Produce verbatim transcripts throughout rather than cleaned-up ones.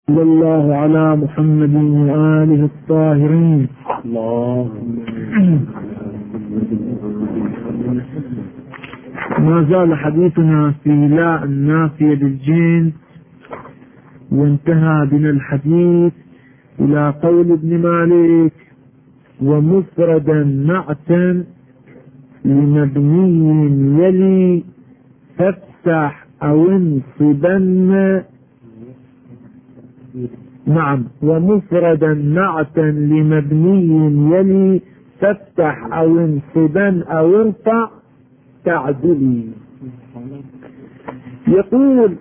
صلى الله على محمد وآله الطاهرين. ما زال حديثنا في لا النافية للجنس، وانتهى بنا الحديث إلى قول ابن مالك: ومفردا نعتا لمبني يلي فافتح أو انصبن. نعم، ومفردا نعتا لمبني يلي تفتح أو انصبا أو ارفع تعدلي. يقول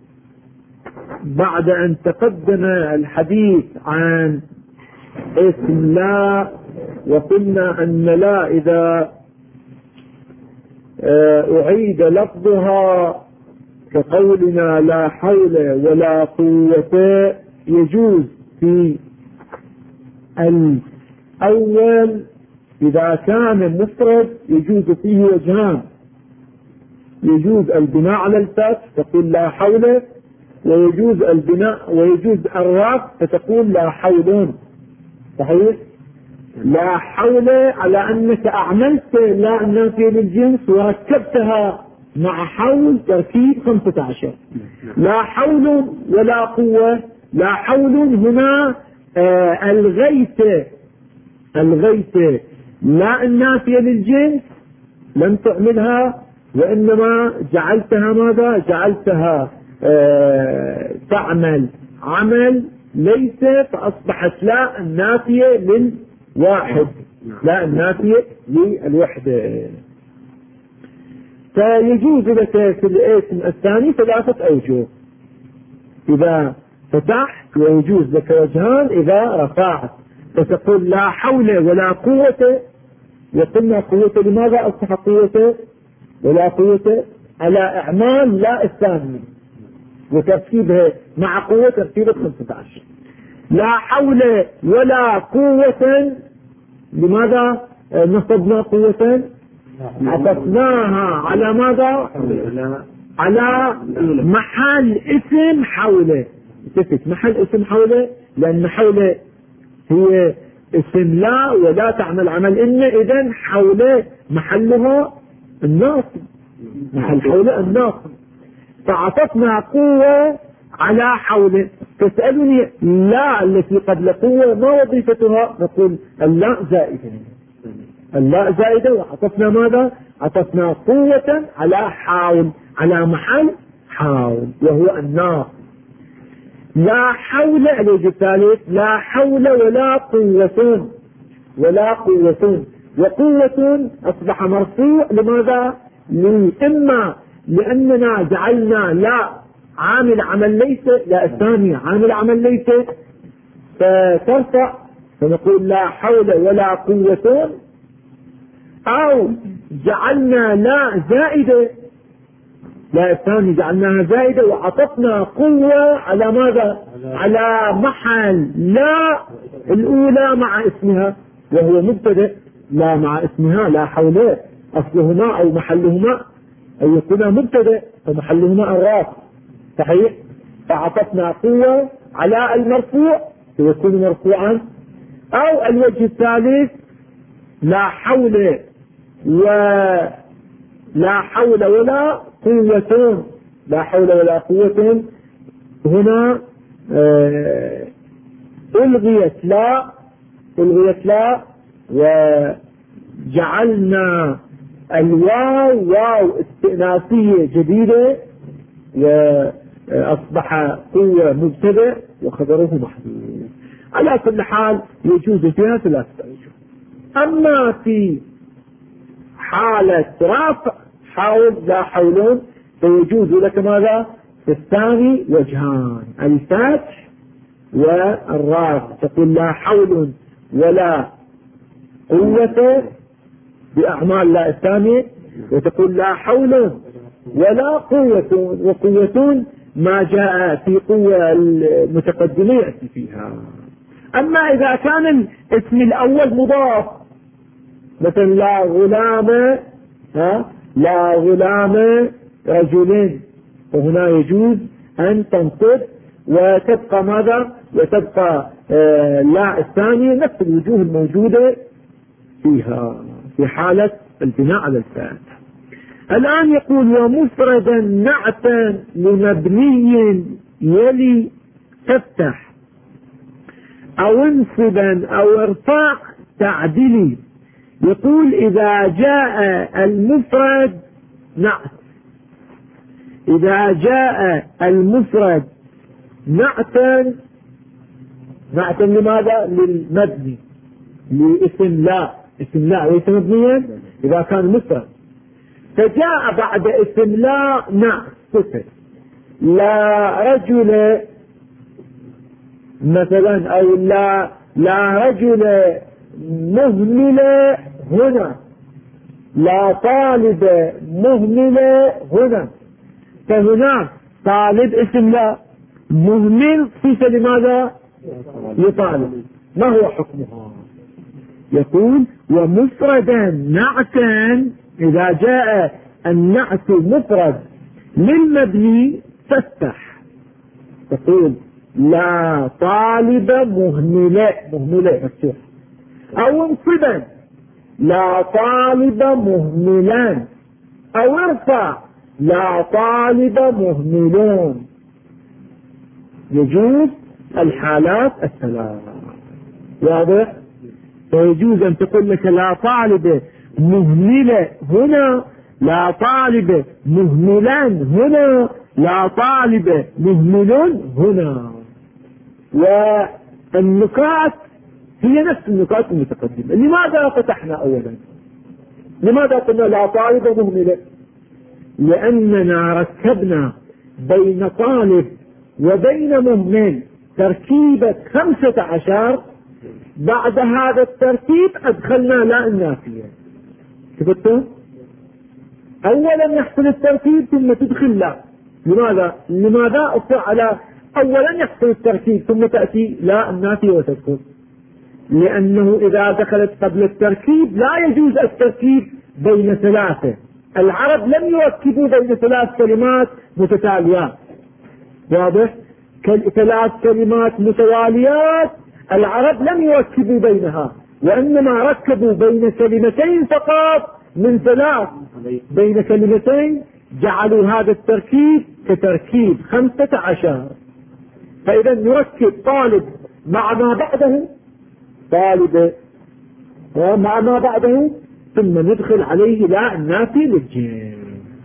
بعد أن تقدم الحديث عن اسم لا، وقلنا أن لا إذا أعيد لفظها كقولنا لا حول ولا قوة يجوز في الأول إذا كان مفرد يجوز فيه وجهان: يجوز البناء على الفتح تقول لا حول، ويجوز البناء ويجوز الرفع فتقول لا حول. صحيح؟ لا حول على أنك أعملت لا النافية للجنس وركبتها مع حول تركيب خمسة عشر. لا حول ولا قوة، لا حول هنا آه الغيت الغيت لا النافية للجنس لم تعملها، وإنما جعلتها ماذا؟ جعلتها آه تعمل عمل ليس، فأصبحت لا النافية للواحد، لا النافية للوحدة. فيجوز لك في الاسم الثاني ثلاثة أوجه: إذا فتحت، ويجوز لك وجهان إذا رفعت، فتقول لا حول ولا قوة. وقلنا قوة لماذا أصبح قوة ولا قوة؟ على إعمال لا الثاني وترتيبها مع قوة ترتيب خمسة عشر. لا حول ولا قوة، لماذا نصبنا قوة؟ عطفناها على ماذا؟ على محل اسم حوله. تفت محل اسم حوله، لأن حوله هي اسم لا ولا تعمل عمل إن، إذن حوله محلها الناصب، محل حوله الناصب، فعطفنا قوة على حوله. تسألني لا التي قبل قوة ما وظيفتها؟ نقول اللا زائدة، اللا زائدة، وعطفنا ماذا؟ عطفنا قوة على حاول، على محل حاول وهو الناصب. لا حول الوجه الثالث: لا حول ولا قوة ولا قوة. وقوة أصبح مرفوع لماذا؟ إما لأننا جعلنا لا عامل عمل ليس، لا الثانية عامل عمل ليس فترفع، فنقول لا حول ولا قوة، أو جعلنا لا زائدة، لا الثاني جعلناها زائدة وعطفنا قوة على ماذا؟ على محل لا الأولى مع اسمها، وهو مبتدأ لا مع اسمها لا حول، أصلهما أو محلهما أو يكون مبتدأ فمحلهما الراس. صحيح؟ فعطفنا قوة على المرفوع فيكون مرفوعا. أو الوجه الثالث: لا حول ولا حول ولا قوة، لا حول ولا قوة، هنا آه ألغيت لا ألغيت لا وجعلنا الواو واو استئناسية جديدة، وأصبح قوة مبتدأ وخبره محذوف. على كل حال يجوز فيها ثلاثة أوجه. أما في حالة رفع حاول لا حولون فيجوز لك ماذا؟ في الثاني وجهان: الفتح والرفع، تقول لا حول ولا قوة بأعمال لا الثانية، وتقول لا حول ولا قوة، وقوة ما جاء في قوة المتقدمة يأتي فيها. أما إذا كان الاسم الأول مضاف، مثل لا غلام ها لا غلام رجلين، وهنا يجوز أن تنصب وتبقى ماذا؟ وتبقى آه لا الثانية نفس الوجوه الموجودة فيها في حالة البناء على الفاعل. الآن يقول ومفردا نعتا لمبني يلي تفتح أو انصبا أو ارفع تعدلي. يقول إذا جاء المفرد نعت، إذا جاء المفرد نعتا، نعتا لماذا؟ للمبني، لاسم لا، اسم لا ليس مبنيا إذا كان مفرد، فجاء بعد اسم لا نعت صفة، لا رجل مثلا، أو لا لا رجل مهمل هنا، لا طالب مهمل هنا، فهنا طالب اسم لا، مهمل صفة لماذا؟ لطالب. ما هو حكمها؟ يقول ومفردا نعتا، إذا جاء النعت مفرد للمبني فافتح، تقول لا طالب مهملة، مهملة مفتوح، أو انصبا لا طالب مهملان، أو ارفع لا طالب مهملون. يجوز الحالات الثلاث، واضح؟ فيجوز أن تقول لك لا طالب مهملة هنا، لا طالب مهملان هنا، لا طالب مهملون هنا. والنقاط هي نفس النقاط المتقدمة. لماذا فتحنا أولا؟ لماذا قلنا لا طالب مهملة؟ لأننا ركبنا بين طالب وبين مهمل تركيبة خمسة عشر، بعد هذا الترتيب أدخلنا لا النافية. شفتوا؟ أولا يحصل الترتيب ثم تدخل لا. لماذا؟ لماذا أفعل أولا يحصل الترتيب ثم تأتي لا النافية وتدخل؟ لأنه إذا دخلت قبل التركيب لا يجوز التركيب بين ثلاثة. العرب لم يركبوا بين ثلاث كلمات متتاليات، واضح؟ ثلاث كلمات متواليات العرب لم يركبوا بينها، وإنما ركبوا بين كلمتين فقط من ثلاث، بين كلمتين جعلوا هذا التركيب كتركيب خمسة عشر. فإذا نركب طالب مع ما بعده، طالب ومع ما بعده، ثم ندخل عليه لا النافي للجنس.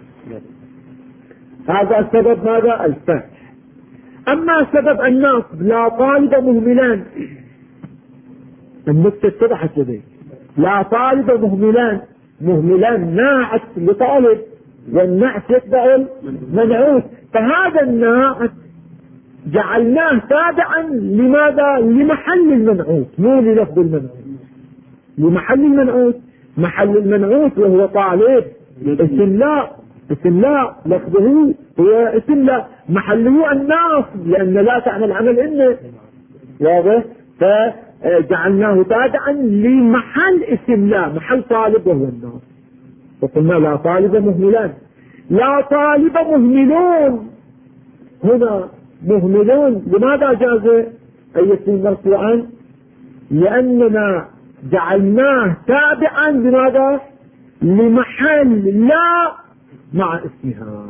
هذا سبب ماذا؟ الفتح. أما سبب النصب لا طالب مهملان، النكتة اتضحت لدي. لا طالب مهملان، مهملان ناعت لطالب، والنعت يتبع المنعوت، فهذا الناعت جعلناه تابعا لماذا؟ لمحل المنعوت، مو للفظ المنعوت، لمحل المنعوت. محل المنعوت وهو طالب اسم لا، اسم لا لفظه هو اسم لا، محله الناصب لأن لا تعمل عمل إنه، واضح؟ فجعلناه تابعا لمحل اسم لا، محل طالب وهو الناصب. وقلنا لا طالب مهملان، لا طالب مهملون هنا، مهملون لماذا جاز أن يكون مرفوعا؟ لأننا جعلناه تابعا لماذا؟ لمحل لا مع اسمها.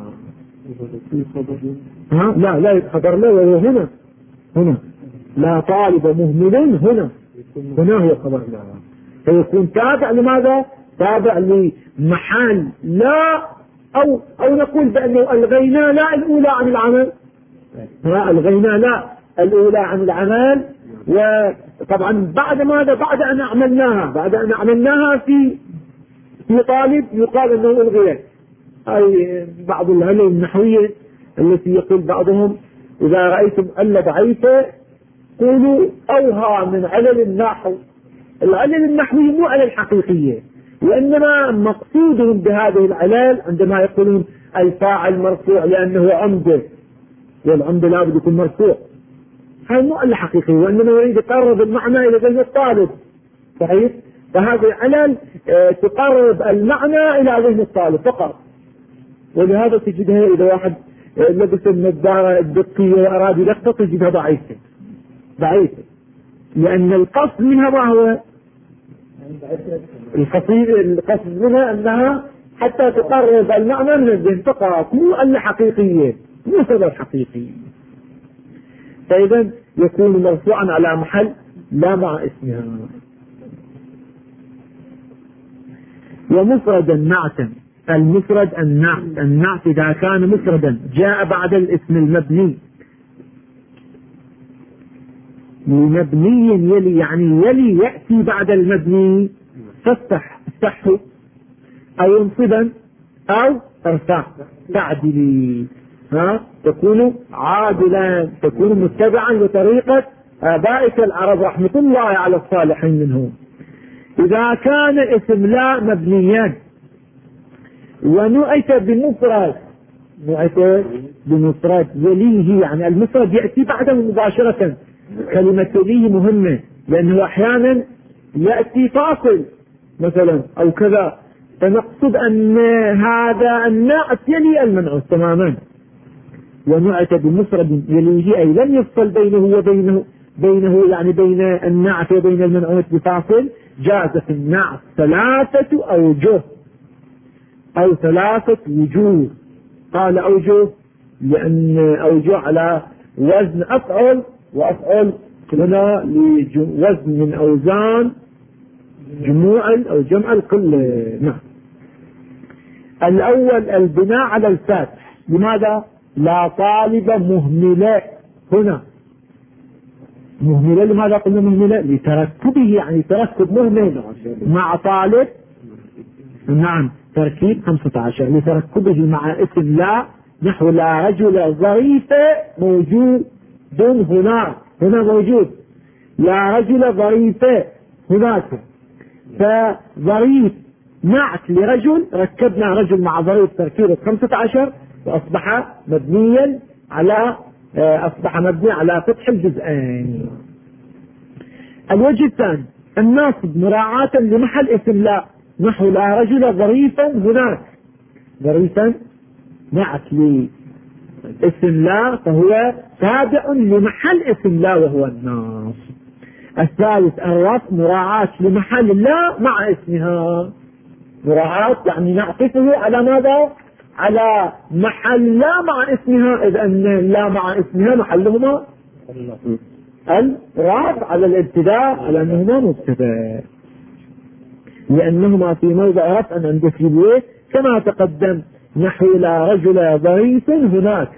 ها؟ لا لا خبر لا، وهو هنا، هنا لا طالب مهمل هنا، هنا هو خبر لا، فيكون تابع لماذا؟ تابع لمحل لا، أو أو نقول بأنه ألغينا لا الأولى عن العمل، ها ألغينا لا الأولى عن العمل. وطبعا بعد ماذا؟ بعد أن عملناها، بعد أن عملناها في في طالب يقال أنه ألغيت. أي بعض العلل النحوية التي يقول بعضهم إذا رأيتم أل ضعيفة قولوا أوها من علل النحو. العلل النحوية مو علل حقيقية، وإنما مقصودهم بهذه العلل عندما يقولون الفاعل مرفوع لأنه عمده، والعمده لابد يكون مرفوع، هذا مو علة حقيقية، وإنما يريد يقرب المعنى إلى ذهن الطالب، صحيح؟ فهذه علل تقرب المعنى إلى ذهن الطالب فقط. ولهذا تجدها إذا واحد لبس النظارة الدقية وأراد يلقط يجدها ضعيفة ضعيفة، لأن القصد منها ما هو؟ القصد منها أنها حتى تقرب المعنى من الذهن فقط، مو أن حقيقية، مو سبب حقيقي. فإذا يكون مرفوعا على محل لا مع اسمها. ومفردا نعتا، المفرد النعت، النعت إذا كان مفردا جاء بعد الاسم المبني مبني يلي، يعني يلي يأتي بعد المبني، فافتح افتحه أو انصبا أو ارفع تعدلي، ها تكون عادلا، تكون متبعا لطريقة آبائك العرب رحمة الله على الصالحين منهم. إذا كان اسم لا مبنيا ونؤت بمفرد، نؤت بمفرد يليه، يعني المفرد يأتي بعده مباشرة. كلمة يليه مهمة لأنه أحيانا يأتي فاصل مثلا أو كذا، فنقصد أن هذا الناعت يلي المنعوت تماما. ونؤت بمفرد يليه أي لم يفصل بينه وبينه بينه يعني بين النعت وبين المنعوت بفاصل، جاز في النعت ثلاثة أوجه أو ثلاثة وجوه. قال أوجه لأن أوجه على وزن أفعل، وأفعل هنا لوزن من أوزان جموع أو جمع القلة. نعم. الأول البناء على الفتح. لماذا؟ لا طالب مهملة هنا مهملة. لماذا قلنا مهملة؟ لتركبه، يعني تركب مهمل مع طالب. نعم تركيب خمسة عشر لتركبه مع اسم لا، نحو لا رجل ظريف موجود هنا، هنا موجود لا رجل ظريف هناك، فظريف نعت لرجل، ركبنا رجل مع ظريف تركيبه خمسة عشر وأصبح مبنيا على أصبح مبني على فتح الجزئين. الوجه الثاني الناصب مراعاة لمحل اسم لا، نحو لا رجل ظريفا هناك، ظريفا نعت لاسم لا فهو تابع لمحل اسم لا وهو الناصب. الثالث الرفع مراعاة لمحل لا مع اسمها، مراعاة يعني نعطفه على ماذا؟ على محل لا مع اسمها، إذ أن لا مع اسمها محلهما الرفع على الابتداء، على أنهما مبتدأ، لأنهما في موضع رفع عند سيبويه كما تقدم، نحو لا رجل ظريف هناك.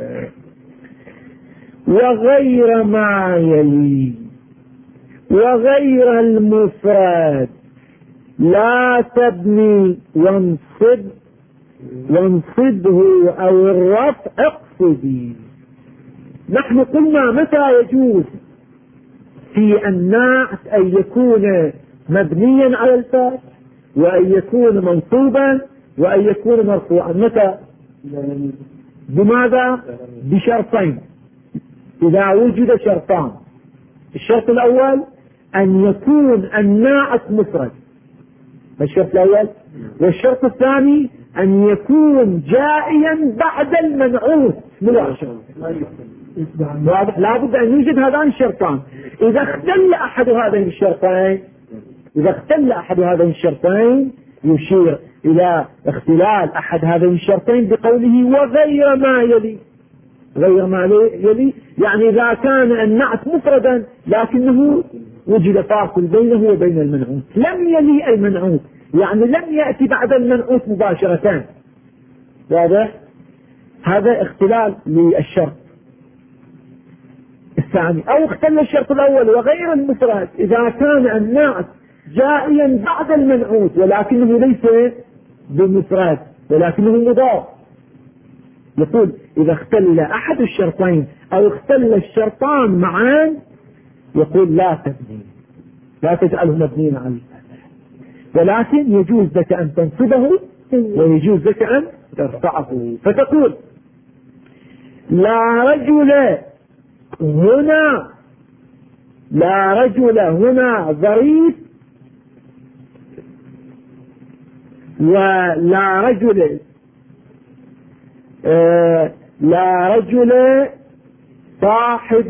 وغير ما يلي، وغير المفرد لا تبني وانصب وانصبه أو الرفع اقصدي. نحن قلنا متى يجوز في النعت أن يكون مبنيا على الفتح، وأن يكون منصوبا، وأن يكون مرفوعا. متى؟ بماذا؟ بشرطين. إذا وجد شرطان، الشرط الأول أن يكون الناعت مفرد، الشرط الأول. والشرط الثاني أن يكون جائيا بعد المنعوت مباشرة. واضح؟ لا بد أن يوجد هذان الشرطان. إذا اختل أحد هذين الشرطين إذا اختل أحد هذين الشرطين يشير إلى اختلال أحد هذين الشرطين بقوله وغير ما يلي. غير ما يلي يعني إذا كان النعت مفردا لكنه وجد فاصل بينه وبين المنعوت، لم يلي المنعوت، يعني لم يأتي بعد المنعوت مباشرة. واضح؟ هذا اختلال للشرط الثاني. أو اختل الشرط الأول وغير المفرد إذا كان النعت جائيا بعد المنعوت ولكنه ليس بمفرد ولكنه مضاف. يقول إذا اختل أحد الشرطين أو اختل الشرطان معا، يقول لا تبني، لا تجعله مبنيا على الفتح، ولكن يجوز لك أن تنصبه ويجوز لك أن ترفعه. فتقول لا رجل هنا، لا رجل هنا ظريف، ولا رجل آه لا رجل صاحب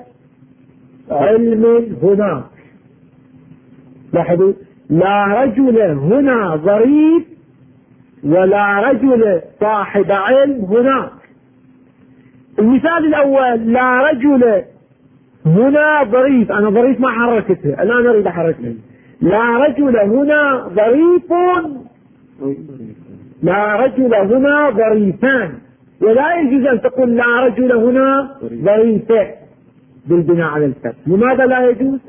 علم هناك. لاحظوا، لا رجل هنا ظريف ولا رجل صاحب علم هناك. المثال الأول لا رجل هنا ظريف، أنا ظريف ما حركته، الآن أريد أحركه. لا رجل هنا ظريف، لا رجل هنا ظريفان، ولا يجوز أن تقول لا رجل هنا ظريفة بالبناء على الفتح. لماذا لا يجوز؟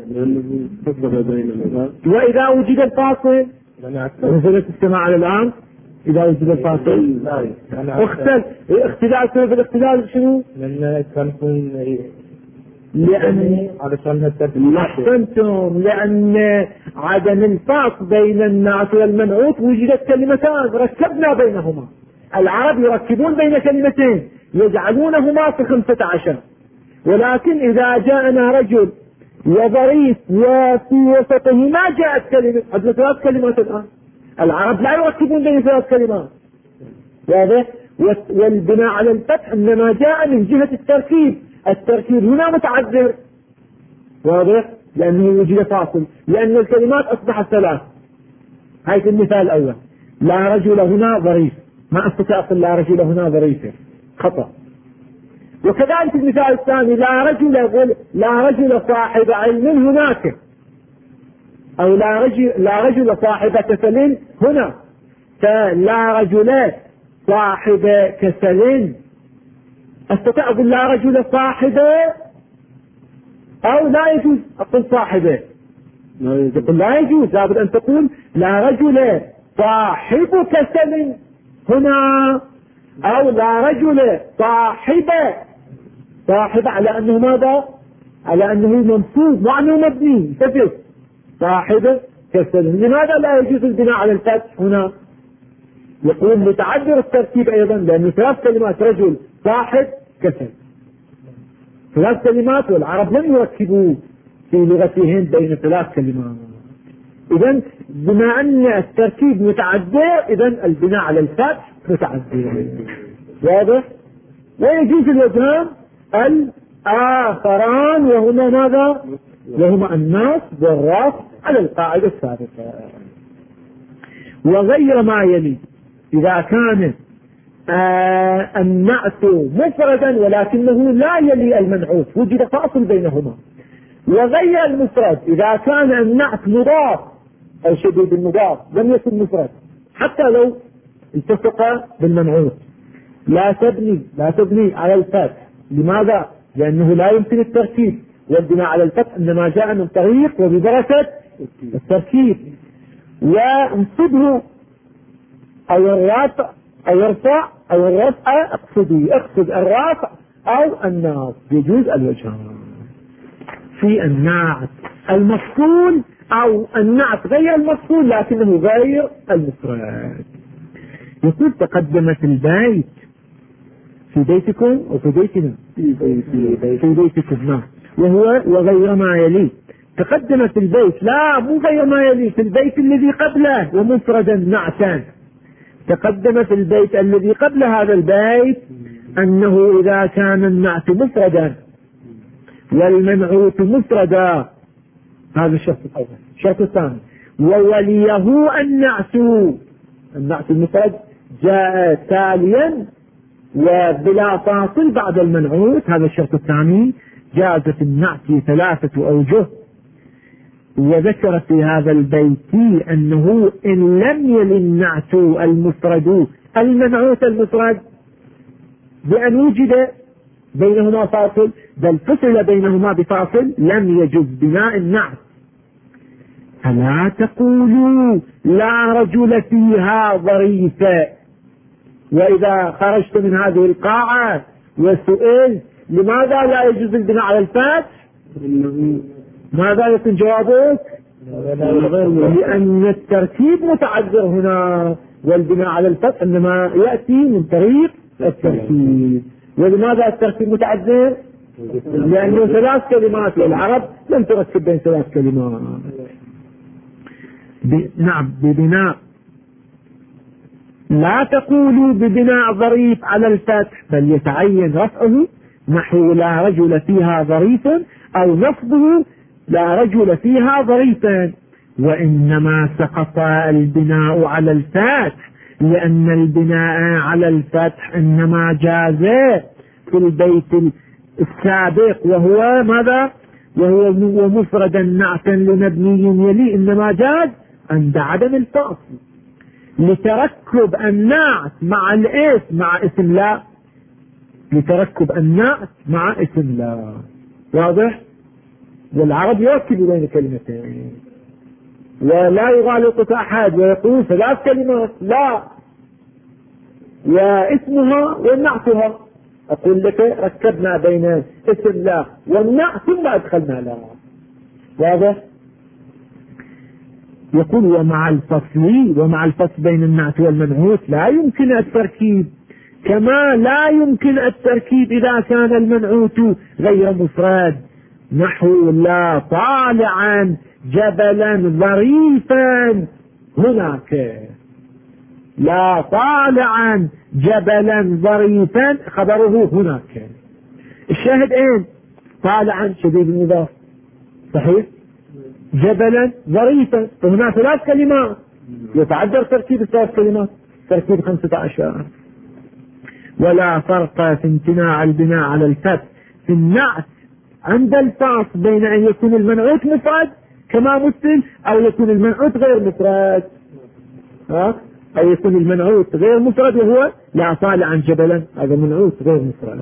وإذا وجد الفاصل نزلت السماء على الآن، إذا وجد الفاصل اختل اختلاف في الاختلاف شنو؟ لأن كان لأن أحسنتم، لأن عدم الفرق بين النعت والمنعوت وجدت كلمتان ركبنا بينهما. العرب يركبون بين كلمتين يجعلونهما في خمسة عشر، ولكن إذا جاءنا رجل وظريف وفي وسطه ما جاءت كلمة، عندنا ثلاث كلمات الآن. العرب لا يركبون بين ثلاث كلمات، واضح؟ والبناء على الفتح إنما جاء من جهة التركيب. التركيب هنا متعذر، واضح؟ لأنه وجد فاصل، لأن الكلمات أصبحت ثلاث. هاي في المثال الأول، لا رجل هنا ظريف، ما أستطيع أقول لا رجل هنا ظريفة، خطأ. وكذلك المثال الثاني، لا رجل لا رجل صاحب علم هناك، أو لا رجل لا رجل صاحب كسل هنا. فلا رجل صاحب كسل، استطيع اقول لا رجل صاحب، او لا يجوز اقول صاحبه؟ تقول لا يجوز، لابد ان تقول لا رجل صاحب كسل هنا، او لا رجل صاحب. صاحب على انه ماذا؟ على انه منصوب وانه مبني، تفت صاحب كسل. لماذا لا يجوز البناء على الفتح هنا؟ يقول متعذر الترتيب ايضا، لانه ثلاث كلمات رجل صاحب كسل، ثلاث كلمات، والعرب لم يركبوا في لغتهم بين ثلاث كلمات. اذا بما ان التركيب متعذر، اذا البناء على الفتح متعذر، واضح؟ ويجوز الوجهان الآخران، وهما ماذا؟ وهما النصب والرفع على القاعدة السابقة. وغير ما يلي، إذا كان آه النعت مفردا ولكنه لا يلي المنعوت، وجد فاصل بينهما. وغير المفرد، إذا كان النعت مضاف أو شديد المضاف لم يكن مفرد حتى لو التصق بالمنعوت، لا تبني لا تبني على الفتح. لماذا؟ لأنه لا يمكن التركيب، والبناء على الفتح إنما جاء من طريق وببركة التركيب. وانصبه أو الرفع أو يرفع أو الرفع، اقصدي اقصد الرفع أو الناصب، يجوز الوجهان. في النعت المفصول أو النعت غير المفصول لكنه غير المفرد. يقول تقدمت البيت في بيتكم وفي بيتنا، في بيتكم نعم، وهو وغير ما يلي. تقدمت البيت، لا مو غير ما يلي، في البيت الذي قبله ومفردا نعتا. تقدمت البيت الذي قبل هذا البيت أنه إذا كان النعت مفردا والمنعوت مفردا، هذا الشرط الأول. الشرط الثاني، ووليه النعت، النعت المفرد جاء تاليا وبلا فاصل بعد المنعوت، هذا الشرط الثاني. جازت النعت ثلاثة أوجه، وذكر في هذا البيت أنه إن لم يل النعت المفرد المنعوت المفرد بأن وجد بينهما فاصل، بل فصل بينهما بفاصل، لم يجوز بناء النعت. فلا تقولوا لا رجل فيها ظريفة. وإذا خرجت من هذه القاعة وسئلت لماذا لا يجوز البناء على الفتح، ماذا يكون جوابك؟ لأن التركيب متعذر هنا، والبناء على الفتح إنما يأتي من طريق التركيب. ولماذا التركيب متعذر؟ لأنه ثلاث كلمات، والعرب لم تركب بين ثلاث كلمات. ب... نعم ببناء لا تقولوا ببناء ظريف على الفتح، بل يتعين رفعه نحو لا رجل فيها ظريفا، أو نصبه لا رجل فيها ظريفا. وإنما سقط البناء على الفتح لأن البناء على الفتح إنما جاز في البيت السابق، وهو ماذا؟ وهو مفردا نعتا لمبني يلي، إنما جاز عند عدم الفاصل لتركب النعت مع الاسم مع اسم لا، لتركب النعت مع اسم لا. واضح؟ والعرب يركب بين كلمتين ولا يغالط أحد ويقول ثلاث كلمات لا، واسمها ونعتها. أقول لك ركبنا بين اسم لا والنعت ثم أدخلنا لا. واضح؟ يقول ومع الفصل ومع الفصل بين النعت والمنعوت لا يمكن التركيب، كما لا يمكن التركيب إذا كان المنعوت غير مفرد، نحو لا طالعا جبلا ظريفا هناك. لا طالعا جبلا ظريفا خبره هناك. الشاهد اين؟ طالعا شديد المضاف صحيح، جبلا ظريفا، فهنا ثلاث كلمات يتعذر تركيب الثلاث كلمات تركيب خمسة عشر. ولا فرق في امتناع البناء على الفتح في النعت عند الفاصل بين أن يكون المنعوت مفرد كما مثل أو يكون المنعوت غير مفرد، ها؟ أو يكون المنعوت غير مفرد وهو لا طالعا جبلا، هذا منعوت غير مفرد.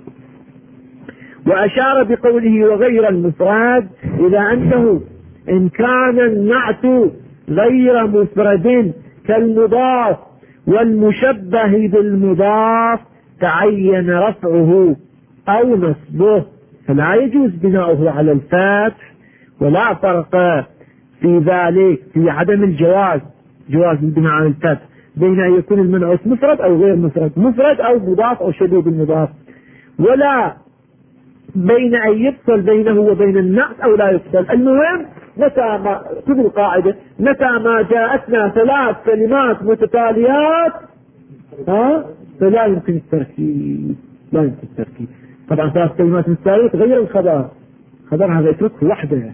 وأشار بقوله وغير المفرد إلى أنه إن كان النعت غير مفرد كالمضاف والمشبه بالمضاف تعين رفعه أو نصبه، فلا يجوز بناؤه على الفتح، ولا فرق في ذلك في عدم الجواز جواز البناء على الفتح بين أن يكون المنعوت مفرد أو غير مفرد، مفرد أو مضاف أو شبيه بالمضاف، ولا بين أن يفصل بينه وبين النعت أو لا يفصل. المهم متى ما خذ القاعدة، متى ما جاءتنا ثلاث كلمات متتاليات ها فلا يمكن التركيب، لا يمكن التركيب. طبعا ثلاث كلمات متتالية غير الخبر، خبر هذا يتركه وحده.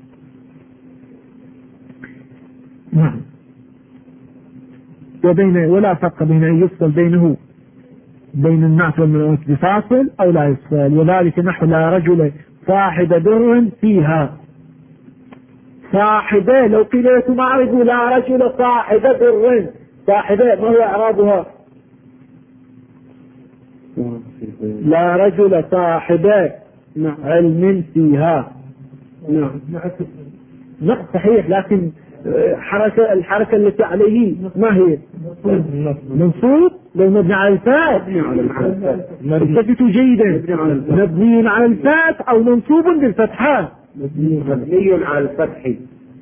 نعم. وبين ولا فرق بين أن يفصل بينه بين النعت والمنعوت بفاصل أو لا يفصل، وذلك نحو لا رجل صاحب بر فيها. صاحبه لو قيل لكم اعرفوا لا رجل صاحب بر، صاحبه ما هو اعرابها؟ لا رجل صاحب علم فيها. نعم نعم صحيح، لكن حركة الحركة التي عليه ما هي؟ منصوب لو مبني على الفتح. انتبهوا جيدا، مبني على الفتح او منصوب بالفتحة. مبني على الفتح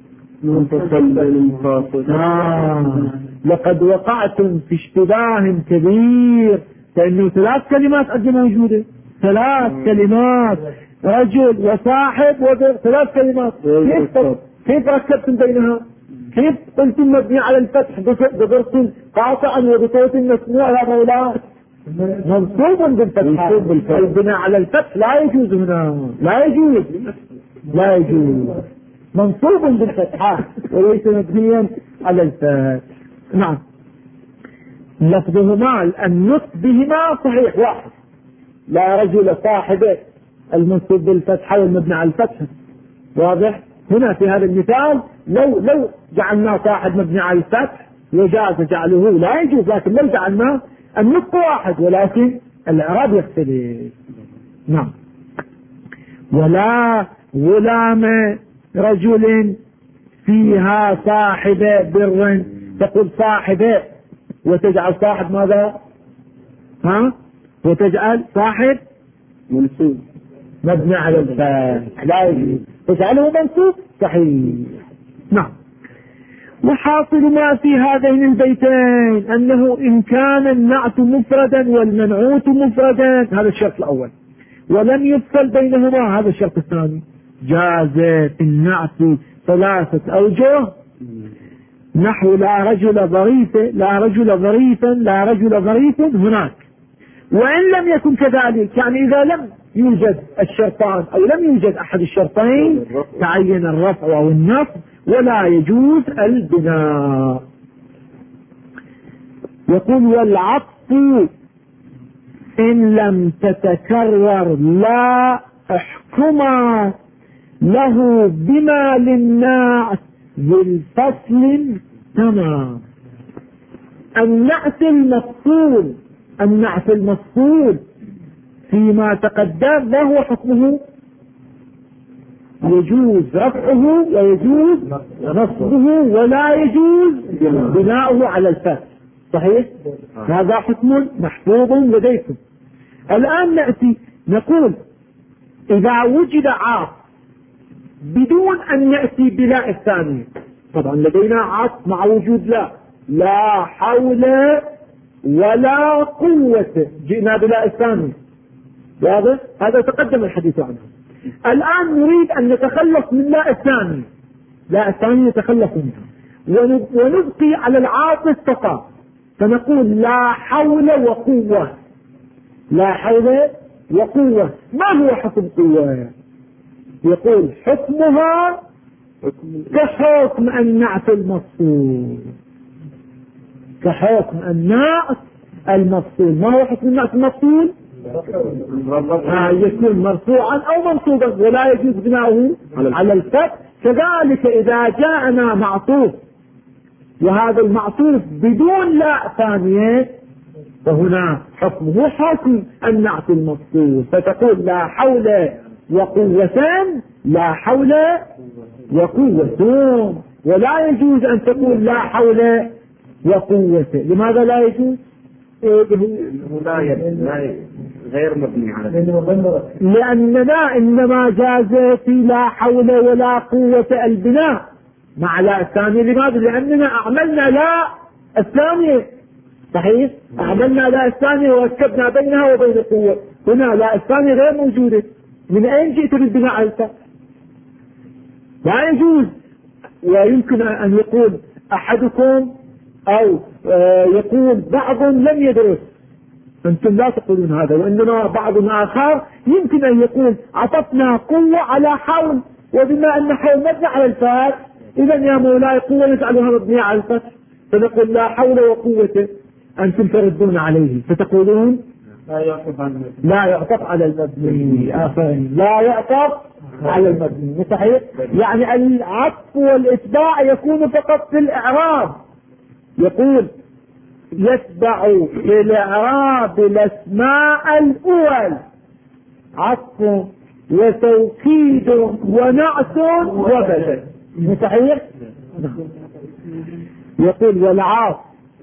آه. لقد وقعتم في اشتباه كبير، لأنه ثلاث كلمات قد موجودة، ثلاث كلمات رجل وصاحب وبر، ثلاث كلمات. كيف كيف ركبتم بينها؟ كيف قلتم مبني على الفتح بضرب قاطعا وبصوت مسموع يا مولاي؟ منصوب بالفتح. البناء على الفتح لا يجوز هنا، لا يجوز لا يجوز منصوب بالفتحة وليس مبنيا على الفتح. نعم. لفظهما النطق بهما صحيح واحد، لا رجل صاحبه المنصوب بالفتحة والمبني على الفتح. واضح؟ هنا في هذا المثال لو لو جعلنا صاحب مبني على الفتح وجاز جعله لا يجوز، لكن لو جعلنا النطق واحد ولكن الإعراب يختلف. نعم. ولا غلام رجل فيها صاحب بر، تقول صاحب وتجعل صاحب ماذا؟ ها؟ وتجعل صاحب منصوب مبني على الفتح لا يجوز، تجعله منصوب صحيح. نعم. وحاصل ما في هذين البيتين أنه إن كان النعت مفردا والمنعوت مفردا، هذا الشرط الأول، ولم يفصل بينهما، هذا الشرط الثاني، جاز في النعت ثلاثة أوجه نحو لا رجل ظريف لا رجل ظريفا لا رجل ظريف هناك. وإن لم يكن كذلك، يعني إذا لم يوجد الشرطان أو لم يوجد أحد الشرطين تعين الرفع أو النصب ولا يجوز البناء. يقول والعطف إن لم تتكرر لا احكما له بما للنعت بالفصل تمام. النعت المفصول النعت المفصول فيما تقدم ما هو حكمه؟ يجوز رفعه ويجوز نصبه ولا يجوز بناؤه على الفتح. صحيح؟ هذا حكم محفوظ لديكم. الآن نأتي نقول إذا وجد عاطف بدون أن نأتي بلا الثانية، طبعا لدينا عاطف مع وجود لا لا حول ولا قوة، جئنا بلا الثانية، واضح؟ هذا تقدم الحديث عنه. الآن نريد أن نتخلص من لا الثانية، لا الثانية نتخلص منها ونبقي على العاطف فقط، فنقول لا حول وقوة. لا حول وقوة ما هو حكم قوة؟ يقول حكمها كحكم النعت المفصول، كحكم النعت المفصول. ما هو حكم النعت المفصول؟ آه يكون مرفوعا أو منصوبا ولا يجوز بناؤه على الفتح. كذلك إذا جاءنا معطوف وهذا المعطوف بدون لا ثانية فهنا حكمه حكم النعت المفصول، فتقول لا حول وقوة لا حول وقوة، ولا يجوز أن تقول لا حول وقوة. لماذا لا يجوز؟ غير مبني على لأننا إنما جاز في لا حول ولا قوة البناء مع لا الثانية. لماذا؟ لأننا أعملنا لا الثانية. صحيح؟ أعملنا لا الثانية وركبنا بينها وبين القوة. هنا لا الثانية غير موجودة، من أين جئت بالبناء على الفتح؟ لا يجوز. ويمكن أن يقول أحدكم أو يقول بعض لم يدرس، أنتم لا تقولون هذا، وإنما بعض آخر يمكن أن يقول عطفنا قوة على حول، وبما أن حول مبني على الفتح إذا يا مولاي قوة نجعلها مبنية على الفتح، فنقول لا حول وقوة. أنتم تردون عليه فتقولون لا يعطف لا يعطف على المبني، لا يعطف على المبني. صحيح؟ يعني العطف والإتباع يكون فقط في الإعراب. يقول يتبع في الإعراب الأسماء الأول عطف وتوكيد ونعت وبدل. صحيح؟ يقول والعاطف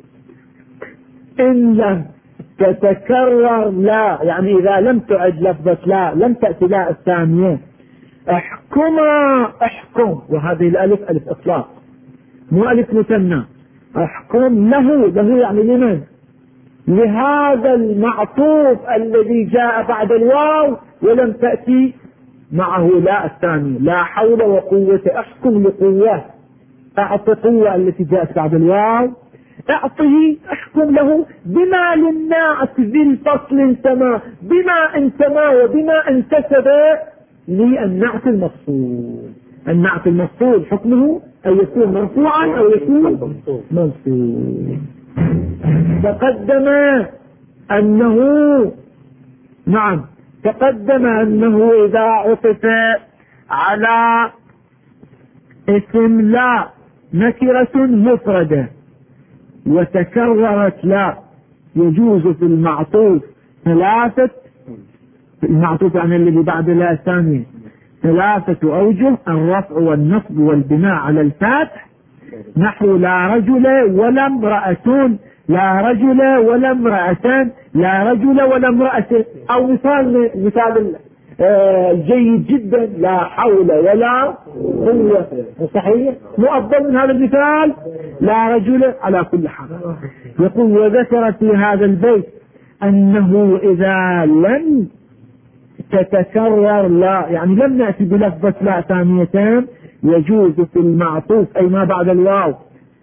إن لم تتكرر لا، يعني إذا لم تعد لفظة لا، لم تأتي لا الثانية، احكما احكم، وهذه الألف ألف إطلاق مو ألف مثنى. احكم له، له يعني لمن؟ لهذا المعطوف الذي جاء بعد الواو ولم تأتي معه لا الثانية. لا حول وقوة، احكم لقوة، اعط قوة التي جاءت بعد الواو، اعطه احكم له بما للناعت ذي الفصل انتمى، بما انتمى وبما انتسب للنعت المفصول. النعت المفصول حكمه أن يكون مرفوعا أو يكون منصوب. تقدم أنه نعم تقدم أنه إذا عطف على اسم لا نكرة مفردة وتكررت لا يجوز في المعطوف ثلاثة، المعطوف عن الذي بعد لا الثانية ثلاثة أوجه: الرفع والنصب والبناء على الفتح، نحو لا رجل ولا امرأة، لا رجل ولا امرأة، لا رجل ولا امرأة. أو مثال مثال آه جيد جدا: لا حول ولا قوة. صحيح؟ مو أفضل من هذا المثال؟ لا رجل. على كل حال يقول: وذكر في هذا البيت أنه إذا لم تتكرر لا، يعني لم نأتي بلفظة لا ثانيتين، يجوز في المعطوف أي ما بعد الواو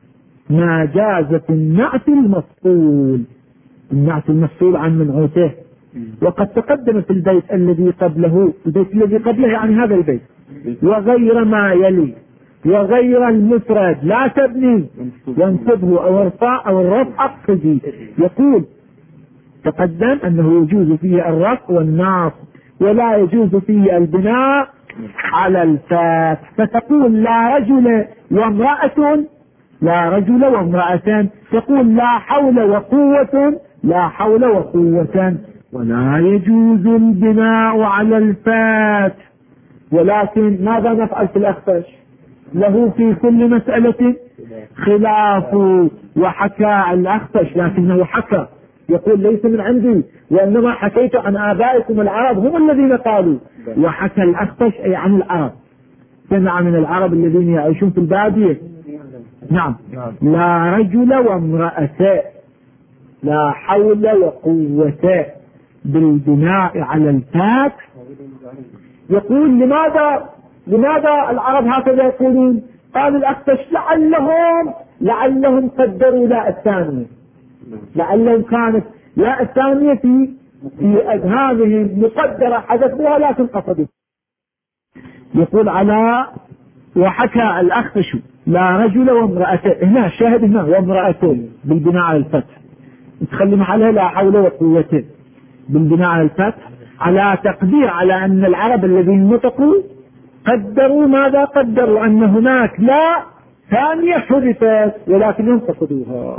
ما جاز في النعت المفصول، النعت المفصول عن منعوته. وقد تقدم في البيت الذي قبله، البيت الذي قبله يعني هذا البيت، وغير ما يلي، وغير المفرد لا تبني وانصبه أو ارفع أو الرفع اقصدي. يقول تقدم أنه يجوز فيه الرفع والنصب ولا يجوز فيه البناء على الفتح. فتقول لا رجل وامرأة، لا رجل وامرأة، تقول لا حول وقوة، لا حول وقوة. ولا يجوز البناء على الفتح. ولكن ماذا نفعل في الأخفش؟ له في كل مسألة خلاف. وحكى الأخفش لكنه حكى، يقول ليس من عندي وإنما حكيت عن آبائكم العرب هم الذين قالوا. وحكى الأخفش أي عن العرب، سمع من العرب الذين يعيشون في البادية. نعم. لا رجل وامرأة، لا حول وقوة بالبناء على الفتح. يقول لماذا لماذا العرب هكذا يقولون؟ قال الأخفش لعلهم لعلهم قدروا لا الثانية، لعلهم كانت لا الثانية في في أذهانهم مقدرة حدثوها لكن قصدوا. يقول على وحكى الأخفش لا رجل وامرأة، هنا الشاهد هنا وامرأة بالبناء على الفتح، تخلي محلها لا حول وقوة بالبناء على الفتح، على تقدير على أن العرب الذين نطقوا قدروا ماذا؟ قدروا أن هناك لا ثانية حدثت ولكنهم قصدوها.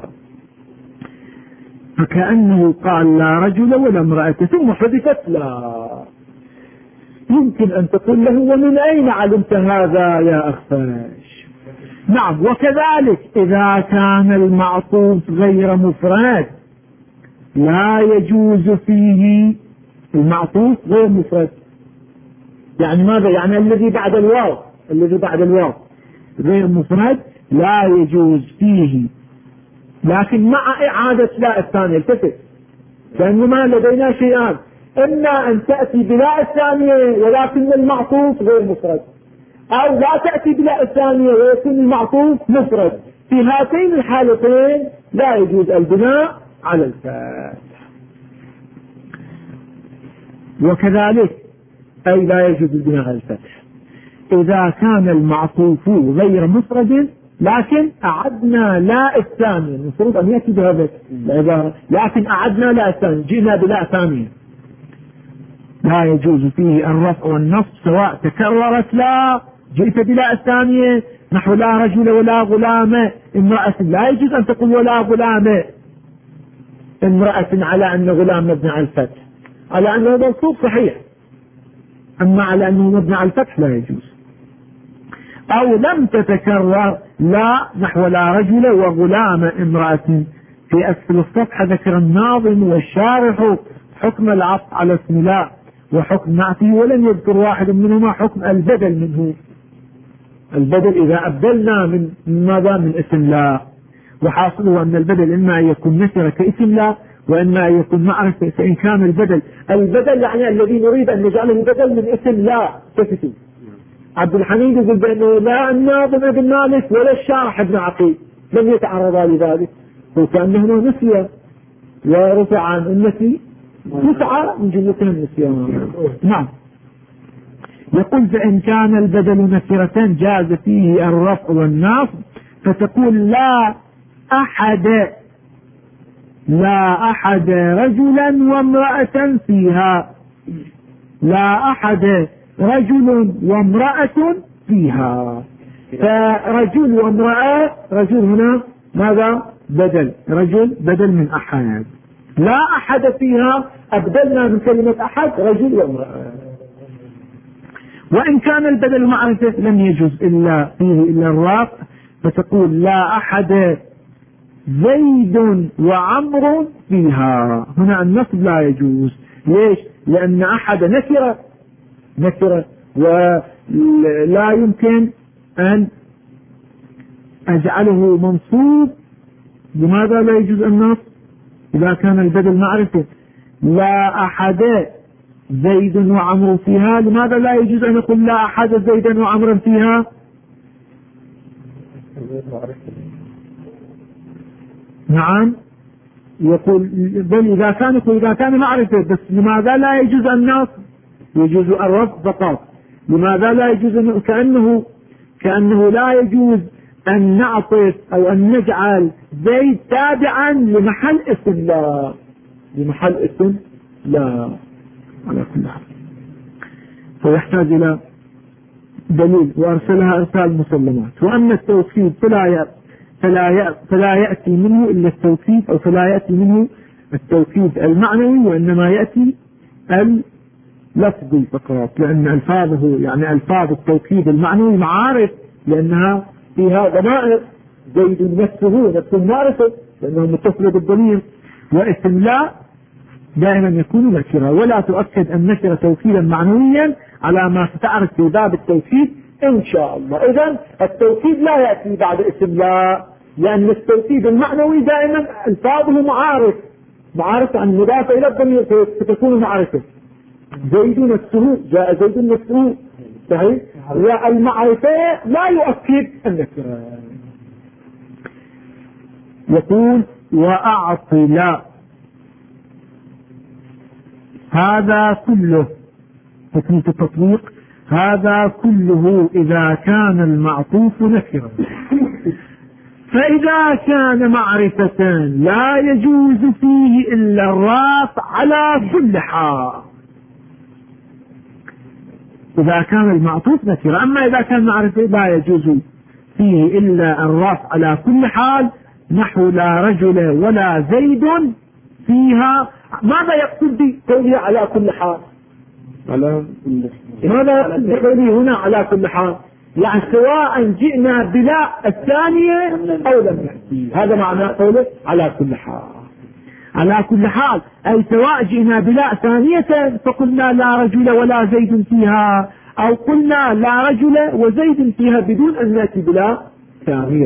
فكأنه قال لا رجل ولا امرأة ثم حدثت لا. يمكن أن تقول له ومن أين علمت هذا يا أخفاش؟ نعم. وكذلك إذا كان المعطوف غير مفرد لا يجوز فيه، المعطوف غير مفرد يعني ماذا؟ يعني الذي بعد الواو، الذي بعد الواو غير مفرد لا يجوز فيه، لكن مع إعادة لا الثانية. التفت، لأنما لدينا شيئان، إما أن تأتي بلا الثانية ولكن المعطوف غير مفرد، أو لا تأتي بلا الثانية ويكون المعطوف مفرد. في هاتين الحالتين لا يجوز البناء على الفتح. وكذلك أي لا يجوز البناء على الفتح إذا كان المعطوف غير مفرد لكن أعدنا لا الثانية، المفروض أن يأتي بهذا العبارة، لكن أعدنا لا الثانية، جئنا بلا ثانية. لا يجوز فيه الرفع والنصب سواء تكررت لا، جئت بلا الثانية نحو لا رجل ولا غلام امرأة، لا يجوز أن تقول ولا غلام امرأة على أن غلام مبني على الفتح، على أنه منصوب صحيح، أما على أنه مبني على الفتح لا يجوز. أو لم تتكرر لا نحو لا رجل وغلام امرأة. في أسفل الصفحة ذكر الناظم والشارح حكم العطف على اسم لا وحكم نعته، ولم يذكر واحد منهما حكم البدل منه. البدل إذا أبدلنا من ماذا؟ من اسم لا. وحاصله أن البدل إما أن يكون نكرة كاسم لا وإما أن يكون معرفة. فإن كان البدل البدل يعني الذي نريد أن نجعله بدل من اسم لا. تفتي عبد الحميد يقول بأنه لا الناظم ابن مالك ولا الشارح ابن عقيل لم يتعرضا لذلك، وكأنهما نسيا ورفع عن النسي تسعة من جملتهم النسيان. نعم. يقول فإن كان البدل نكرة جاز فيه الرفع والنصب، فتقول لا أحد لا أحد رجلا وامرأة فيها، لا أحد رجل وامرأة فيها. فرجل وامرأة، رجل هنا ماذا؟ بدل، رجل بدل من أحد. لا أحد فيها أبدلنا من كلمة أحد رجل وامرأة. وإن كان البدل معرفة لم يجوز إلا فيه إلا الرفع، فتقول لا أحد زيد وعمر فيها. هنا النصب لا يجوز. ليش؟ لأن أحد نكرة نكرة ولا يمكن أن أجعله منصوب. لماذا لا يجوز النصب إذا كان البدل معرفة؟ لا أحد زيد وعمر فيها، لماذا لا يجوز أن يقول لا أحد زيدا وعمرا فيها؟ نعم يقول بل إذا كان إذا كان معرفة، بس لماذا لا يجوز النص؟ يجوز الرفض فقط. لماذا لا يجوز؟ كأنه كأنه لا يجوز أن نعطف أو أن نجعل زيد تابعا لمحل اسم لا، لمحل اسم لا على كل حال، فيحتاج إلى دليل، وأرسلها إرسال مسلمات. وأما التوكيد فلا فلا فلا يأتي منه إلا التوكيد، أو فلا يأتي منه التوكيد المعنوي، وإنما يأتي اللفظي فقط، لأن ألفاظه يعني ألفاظ التوكيد المعنوي معارف، لأنها فيها ضمائر، زيد نفسه نفس المعرفة لأنه متصل بالضمير. واسم لا دائما يكون نكرة، ولا تؤكد النكرة توكيدا معنويا على ما ستعرف في باب التوكيد إن شاء الله. إذن التوكيد لا يأتي بعد اسم لا، لأن التوكيد المعنوي دائما ألفاظه معارف، معارف عن مضافة إلى الضمير فتكون معرفة. زيد نفسه، جاء زيد نفسه، صحيح؟ والمعرفة لا يؤكد النكرة. يقول وأعطي لا، هذا كله حكمة التطبيق، هذا كله إذا كان المعطوف نكرا. فإذا كان معرفة لا يجوز فيه إلا الرفع على كل حال، إذا كان المعطوف نكرا. أما إذا كان معرفة لا يجوز فيه إلا الرفع على كل حال، نحو لا رجل ولا زيد فيها. ماذا يقصد بقوله على كل حال؟ على ماذا يقصد بقوله هنا على كل حال؟ يعني سواء جئنا بلا الثانية أو لم نأتي، هذا معنى قوله على كل حال. على كل حال أي سواء جئنا بلا ثانية فقلنا لا رجل ولا زيد فيها، أو قلنا لا رجل وزيد فيها بدون أن نأتي بلا ثانية.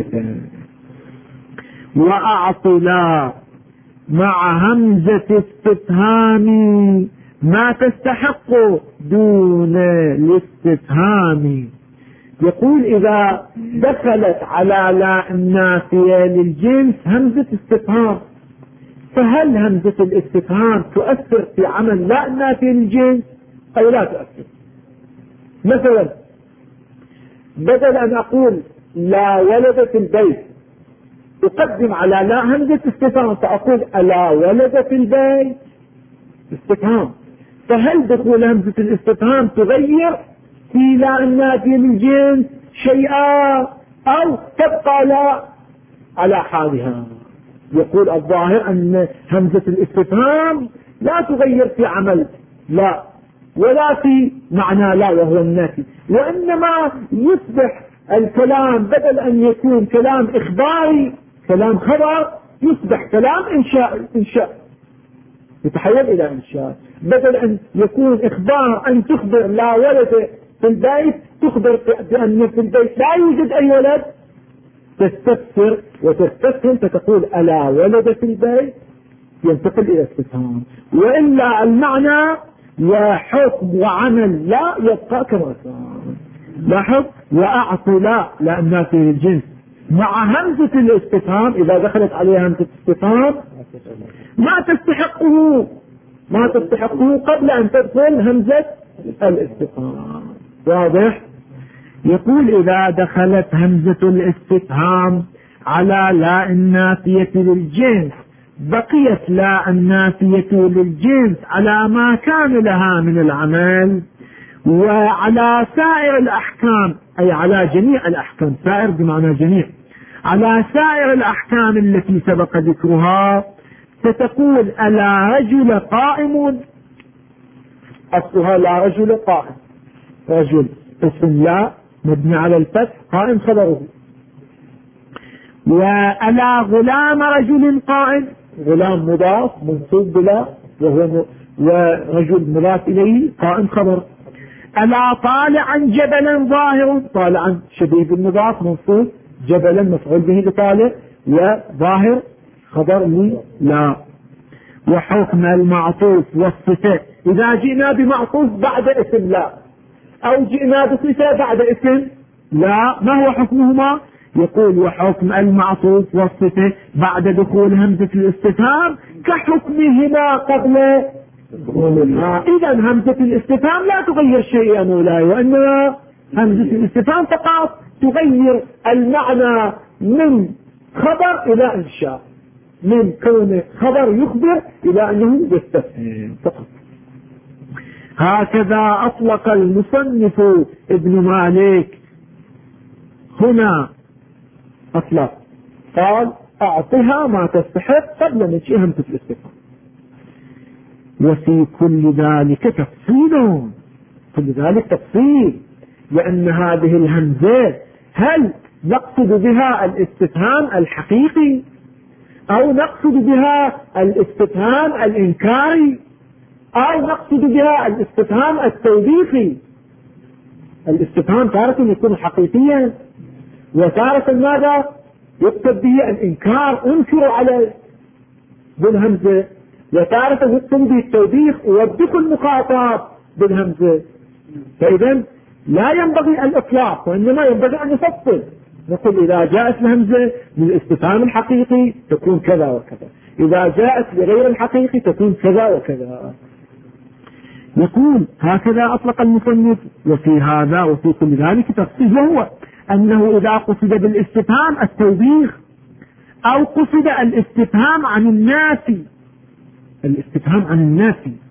وأعطي لا مع همزة استفهام ما تستحق دون الاستفهام. يقول إذا دخلت على لا النافية للجنس همزة استفهام، فهل همزة الاستفهام تؤثر في عمل لا النافية للجنس أو لا تؤثر؟ مثلا بدل أن أقول لا ولد في البيت أقدم على لا همزة استفهام فأقول ألا ولد في البيت استفهام. فهل دخول همزة الاستفهام تغير في لا النافية للجنس شيئا أو تبقى لا على حالها؟ يقول الظاهر أن همزة الاستفهام لا تغير في عمل لا ولا في معنى لا وهو النافي، وإنما يصبح الكلام بدل أن يكون كلام إخباري كلام خبر يصبح كلام إنشاء إنشاء يتحول إلى إنشاء. بدل أن يكون إخبار أن تخبر لا ولد في البيت تخبر بأن في البيت لا يوجد أي ولد، تستفسر وتستفهم فتقول ألا ولد في البيت، ينتقل إلى استفهام. وإلا المعنى وحكم وعمل لا يبقى كما كان. لاحظ وأعطي لا لأنها في الجنس مع همزة الاستفهام، إذا دخلت عليها همزة الاستفهام ما تستحقه ما تستحقه قبل أن تدخل همزة الاستفهام. واضح؟ يقول إذا دخلت همزة الاستفهام على لا النافية للجنس بقيت لا النافية للجنس على ما كان لها من العمل وعلى سائر الأحكام، أي على جميع الأحكام، سائر بمعنى جميع، على سائر الأحكام التي سبق ذكرها. فتقول ألا رجل قائم، أصلها لا رجل قائم، رجل اسم لا مبني على الفتح قائم خبره. وألا غلام رجل قائم، غلام مضاف منصوب بلا وهو م... ورجل مضاف إليه قائم خبر. ألا طالعا جبلا ظاهر، طالعا شبيه بالمضاف منصوب، جبلا مفعول به لطالع، وظاهر خبر لي لا. وحكم المعطوف والصفة إذا جئنا بمعطوف بعد اسم لا أو جئنا بصفة بعد اسم لا ما هو حكمهما؟ يقول وحكم المعطوف والصفة بعد دخول همزة الاستفهام كحكمهما قبل دخولها. إذا همزة الاستفهام لا تغير شيئا مولاي، وإنما همزة الاستفهام فقط تغير المعنى من خبر إلى إنشاء، من كون خبر يخبر إلى أنه يستفهم فقط. هكذا أطلق المصنف ابن مالك هنا، أطلق قال أعطها ما تستحق قبل نشئ همزة الاستفهام. وفي كل ذلك تفصيل، كل ذلك تفصيل، لأن هذه الهمزة هل نقصد بها الاستفهام الحقيقي أو نقصد بها الاستفهام الإنكاري أو نقصد بها الاستفهام التوبيخي؟ الاستفهام تارة يكون حقيقيا، وتارة ماذا يكتب به الإنكار، انكر على بالهمزة، وتارة يكتب به التوبيخ، ويوبخ المخاطب بالهمزة. فإذا لا ينبغي الإطلاق، وإنما ينبغي أن نفصل، نقول إذا جاءت الهمزة للاستفهام الحقيقي تكون كذا وكذا، إذا جاءت لغير الحقيقي تكون كذا وكذا. يقول هكذا أطلق المصنف. وفي هذا وفي كل ذلك تفصيل، وهو أنه إذا قصد بالاستفهام التوبيخ أو قصد الاستفهام عن الناس. الاستفهام عن الناس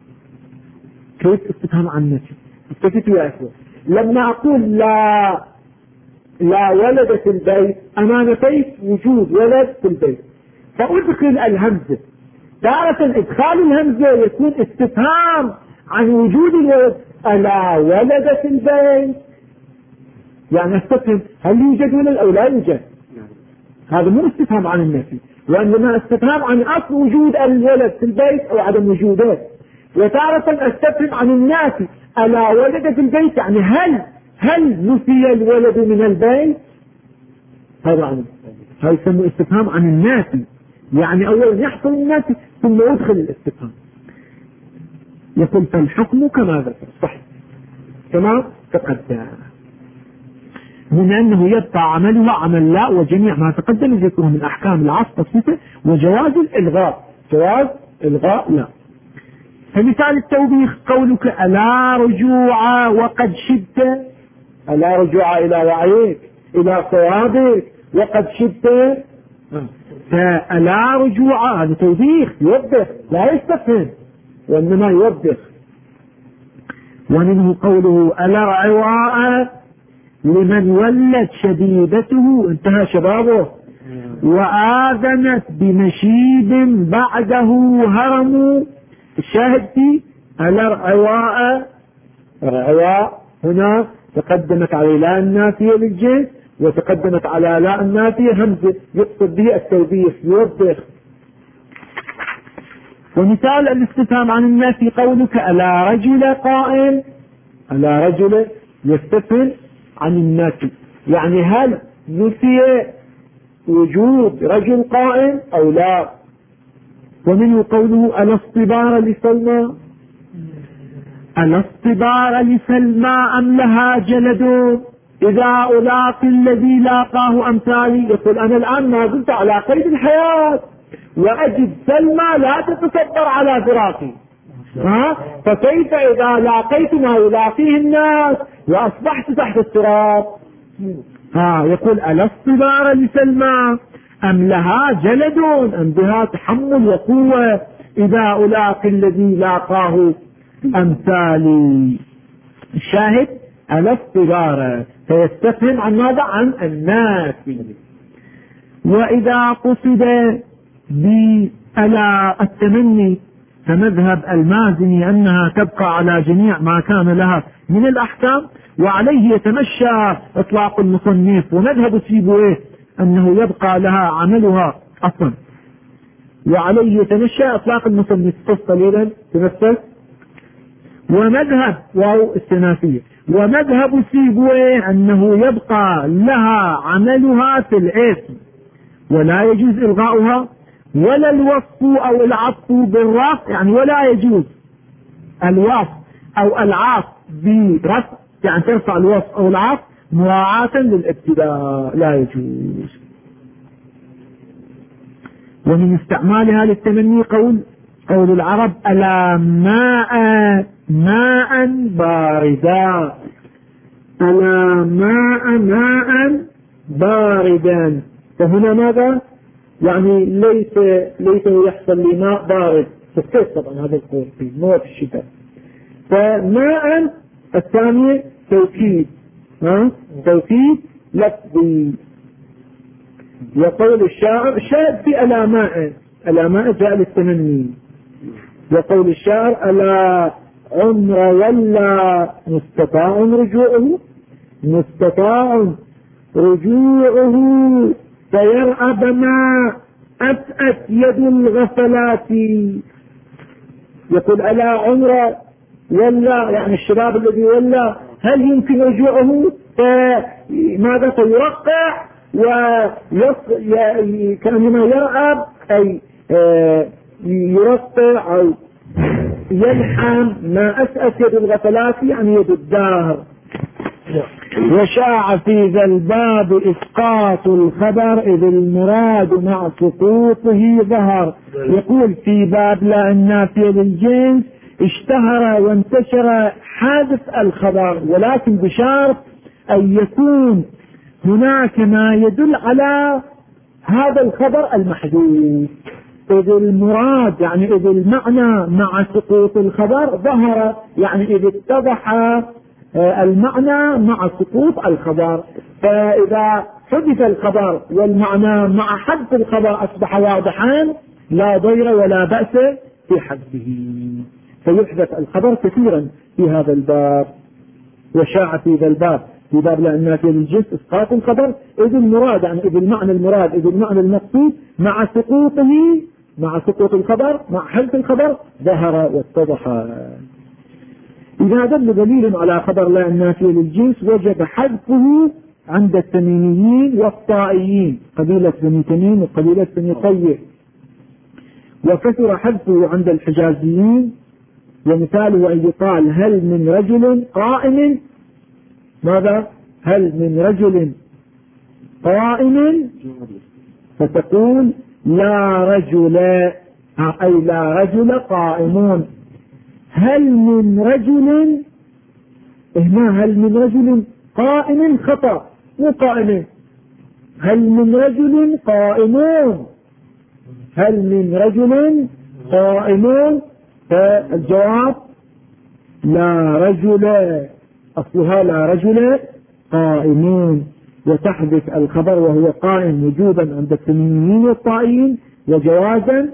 كيف استفهام عن الناس؟ استفدت يا أخوة، لما أقول لا لا ولد في البيت، أنا نفيت وجود ولد في البيت، فأدخل الهمزة. تارة إدخال الهمزة يكون استفهام عن وجود الولد، ألا ولد في البيت، يعني استفهم هل يوجد ولد أو لا يوجد. هذا مو استفهام عن النفي، وإنما استفهام عن أصل وجود الولد في البيت أو عدم وجوده. وتارة استفهم عن الناس، ألا ولد في البيت، يعني هل هل نفي الولد من البيت؟ هذا عن هذا يسمى استفهام عن الناس، يعني أولا يحصل الناس ثم يدخل الاستفهام. يقول فالحكم كما ذكر صح كما تقدم، من أنه يبقى عملها عمل لا، وجميع ما تقدم ذكره من أحكام العطف والصفة وجواز الإلغاء، جواز إلغاء لا. فمثال التوبيخ قولك ألا رجوع وقد شدت، ألا رجوع إلى وعيك إلى صوابك وقد شدت، فألا رجوع هذا توبيخ يوبخ لا يستفهم وإنما يوبخ. ومنه قوله ألا عواء لمن ولت شديدته انتهى شبابه وآذنت بمشيب بعده هرم. الشاهد في ألا عواء، عواء هنا تقدمت على لا النافية للجنس وتقدمت على لا النافية همزة يقصد به التوبيخ يوبخ. ومثال الاستفهام عن النافي قولك ألا رجل قائم، ألا رجل يستفهم عن النافي، يعني هل نفي وجود رجل قائم أو لا. ومنه قوله ألا اصطبار لسلمى، ألا اصطبار لسلمى أم لها جلد إذا ألاقي الذي لاقاه أمثالي. يقول أنا الآن ما زلت على قيد الحياة وأجد سلمى لا تتصبر على فراقي، ها؟ فكيف إذا لاقيت ما يلاقيه الناس وأصبحت تحت التراب؟ ها يقول ألا اصطبار لسلمى أم لها جلد أم بها تحمل وقوة إذا ألاقي الذي لاقاه أمثالي. الشاهد ألا اصطبار فيستفهم عن ماذا؟ عن الناس. وإذا قصد بألا التمني فمذهب المازني أنها تبقى على جميع ما كان لها من الأحكام، وعليه يتمشى إطلاق المصنف. ومذهب سيبويه أنه يبقى لها عملها أصلا، وعليه يتمشى إطلاق المصنف. قص قليلا تمثل. ومذهب واو السنافية ومذهب سيبويه أنه يبقى لها عملها في الاسم ولا يجوز إلغاؤها، ولا الوصف أو العطف بالرفع، يعني ولا يجوز الوصف أو العطف برفع، يعني ترفع الوصف أو العطف مراعاة للابتداء لا يجوز. ومن استعمالها للتمني قول قول العرب ألا ماء ماء باردا، ألا ماء ماء باردا. فهنا ماذا؟ يعني ليس ليس يحصل لي ماء بارد في الصيف طبعا، هذا القول في مو في الشتاء. فماء الثانية توكيد، ها توكيد لفظي. يقول الشاعر الشاهد في ألا ماء، ألا ماء جاء للتمني. يقول الشاعر ألا عمر ولا مستطاع رجوعه، مستطاع رجوعه فيرأب ما أتأت يد الغفلات. يقول ألا عمر ولا يعني الشباب الذي ولا هل يمكن رجوعه؟ فماذا سيرقع وكأنما يرأب أي يرقع أو يلحم ما أتأت يد الغفلات يعني يد الدهر. وشاع في ذا الباب إسقاط الخبر إذ المراد مع سقوطه ظهر. يقول في باب لا النافية للجنس اشتهر وانتشر حادث الخبر، ولكن بشرط أن يكون هناك ما يدل على هذا الخبر المحدود. إذ المراد يعني إذ المعنى مع سقوط الخبر ظهر، يعني إذ اتضح المعنى مع سقوط الخبر. فإذا حدث الخبر والمعنى مع حذف الخبر أصبح واضحا لا ضير ولا بأس في حذفه، فيحدث الخبر كثيرا في هذا الباب. وشاع في ذا الباب في باب لا النافية للجنس إسقاط الخبر إذ المراد يعني إذ المعنى المراد إذ المعنى المقصود مع سقوطه مع سقوط الخبر مع حذف الخبر ظهر واتضح. إذا دل دليل على خبر لا النافية للجنس وجب حذفه عند التميميين والطائيين، قبيلة بني تميم وقبيلة بني طيب، وكثر حذفه عند الحجازيين. ومثاله أن يقال هل من رجل قائم، ماذا؟ هل من رجل قائم، فتقول لا رجل أي لا رجل قائمون. هل من رجل هنا هل من رجل قائم خطأ مو قائم، هل من رجل قائمون، هل من رجل قائمون. فالجواب لا رجل، أصلها لا رجل قائمون، وتحدث الخبر وهو قائم وجوبا عند التميميين والطائيين وجوازا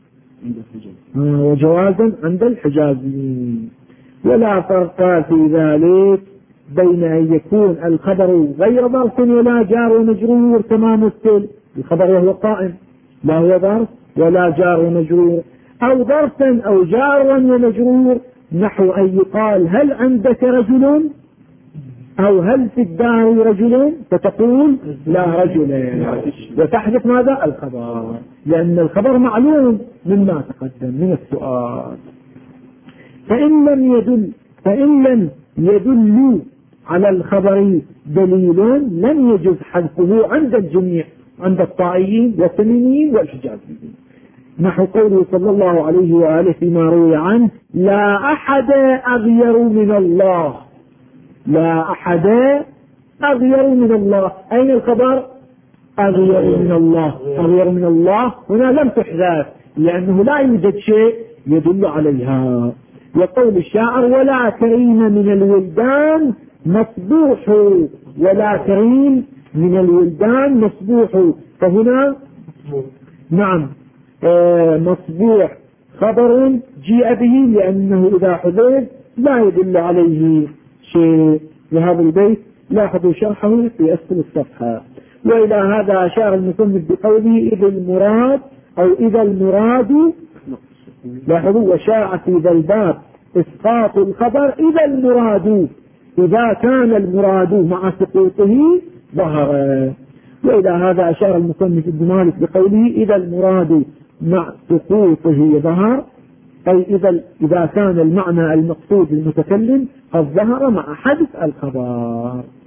وجوازا عند الحجازيين. ولا فرق في ذلك بين أن يكون الخبر غير ظرف ولا جار ومجرور كما مثل الخبر وهو قائم لا هو ظرف ولا جار ومجرور، أو ظرفا أو جارا ومجرور، نحو أن يقال هل عندك رجل أو هل في الدار رجل، فتقول لا رجل، وتحدث ماذا؟ الخبر، لأن الخبر معلوم مما تقدم من السؤال. فإن لم يدل فإن لم يدل على الخبر دليل لم يجوز حذفه عند الجميع، عند الطائيين والتميميين والحجازيين، نحو قوله صلى الله عليه وآله فيما روي عنه لا أحد أغير من الله، لا أحد أغير من الله. أين الخبر؟ أغير من الله، أغير من الله هنا لم تحذف لأنه لا يوجد شيء يدل عليها. وقول الشاعر ولا كريم من الولدان مصبوح، ولا كريم من الولدان مصبوح، فهنا نعم آه مصبوح خبر جيء به لأنه إذا حذف لا يدل عليه شيء. لهذا البيت لاحظوا شرحه في أسفل الصفحة. وإلى هذا أشار المصنف بقوله إذا المراد أو إذا المراد، لاحظوا وشاع في ذا الباب إسقاط الخبر إذا المراد، إذا كان المراد مع سقوطه ظهر. وإلى هذا أشار المصنف ابن مالك بقوله إذا المراد مع سقوطه ظهر، أي إذا إذا كان المعنى المقصود المتكلم قد ظهر مع حدث الخبر.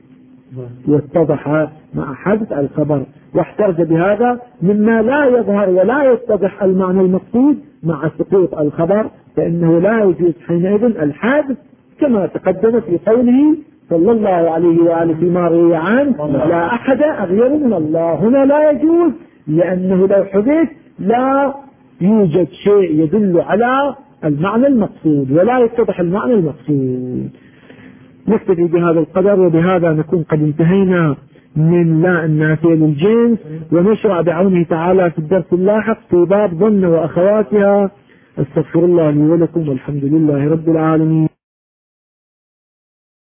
واتضح مع حدث الخبر، واحترز بهذا مما لا يظهر ولا يتضح المعنى المقصود مع سقوط الخبر، فإنه لا يجوز حينئذ الحادث كما تقدم في قوله صلى الله عليه وآله فيما روي عنه لا أحد أغير من الله. هنا لا يجوز لأنه لو حدث لا يوجد شيء يدل على المعنى المقصود ولا يتضح المعنى المقصود. نكتفي بهذا القدر، وبهذا نكون قد انتهينا من لا النافية للجنس، ونشرع بعونه تعالى في الدرس اللاحق في باب ظن وأخواتها. استغفر الله لي ولكم والحمد لله رب العالمين.